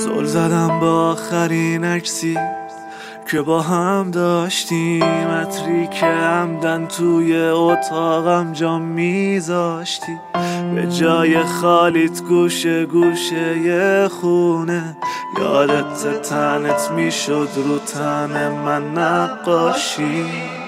زل زدم با آخرین عکسی که با هم داشتیم، عطری که عمدن توی اتاقم جا میذاشتی، به جای خالیت گوشه گوشه یه خونه، یادت تنت میشد رو تن من نقاشی.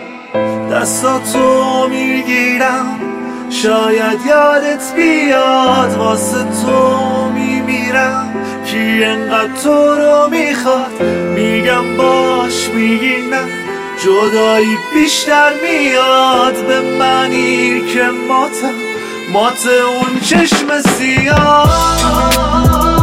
دستاتو میگیرم شاید یادت بیاد، واسه تو میمیرم کی انقدر تو رو میخواد. میگم باش میگی نه، جدایی بیشتر میاد به منی که مات اون چشم سیاه.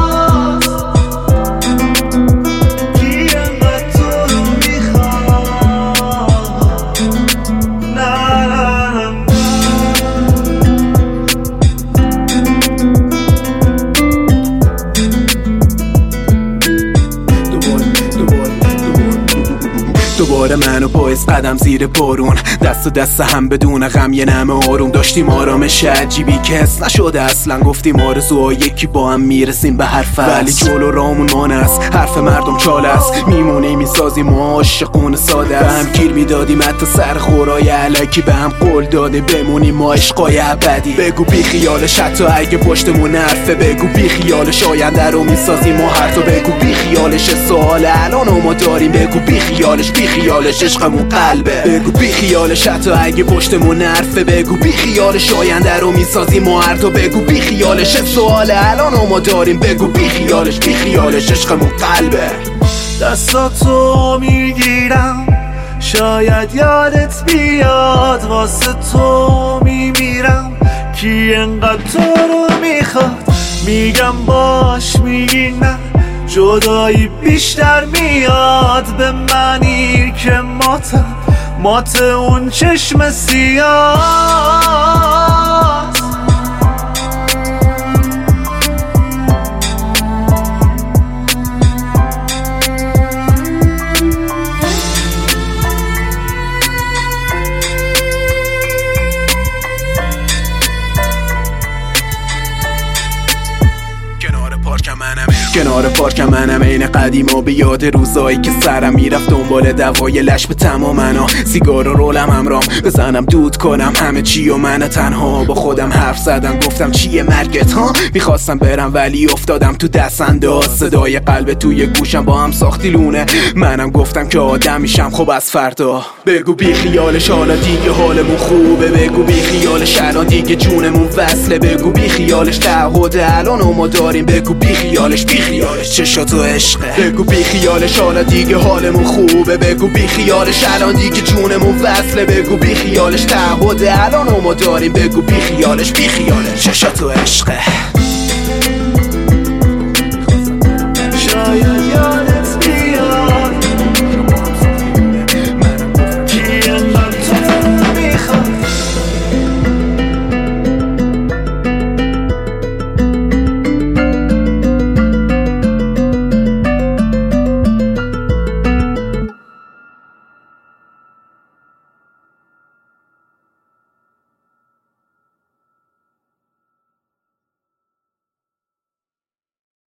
دوباره من و پایز قدم زیر بارون، دست و دست هم بدون غم یه نمه آروم داشتیم، آرامش عجیبی که حس نشده اصلا. گفتیم آرزوها یکی با هم میرسیم به حرف، ولی جلو رامون مان است، حرف مردم چال است، میمونیم میسازیم ما عاشقون ساده است. به هم گیر میدادیم حتی سر خورای علکی، به هم قول داده بمونیم ما عشقای ابدی. بگو بی خیالش حتی اگه پشتمون حرفه، بگو بی خیالش آینده رو میسازیم ما هر تو، بگو بی خیالش سوال الان ما داریم، بگو بی خیالش بی خیالش عشقمون قلبه، بگو بی خیالش حتی اگه پشتمون حرفه، بگو بی خیالش آینده رو میسازیم ما هر تو، بگو بی خیالش سوال الان ما داریم، بگو بی خیالش عشقمون قلبه. دستاتو میگیرم شاید یادت بیاد، واسه تو میمیرم کی انقدر تو رو میخواد. میگم باش میگی نه، جدایی بیشتر میاد به منی که مات اون چشم سیاه. کنار پارکم منم عین قدیما، به یاد روزایی که سرم میرفت دنبال دوای لش به تمامنا، سیگار و رولم همرام بزنم دود کنم همه چی و من تنها با خودم حرف زدم، گفتم چیه مرگت ها. میخواستم برم ولی افتادم تو دست انداز، صدای قلب توی گوشم با هم ساختی لونه، منم گفتم که آدم میشم خب از فردا. بگو بی خیالش حالا دیگه حالمون خوبه، بگو بی خیالش الان دیگه جونمون وصله، بگو بی خیالش تعهد الان ما داریم، بگو بی خیالش چشاتو عشقه، بگو بی خیالش حالا دیگه حالمون خوبه، بگو بی خیالش الان دیگه جونمون وصله، بگو بی خیالش تعهد الان ما داریم، بگو بی خیالش چشاتو عشقه.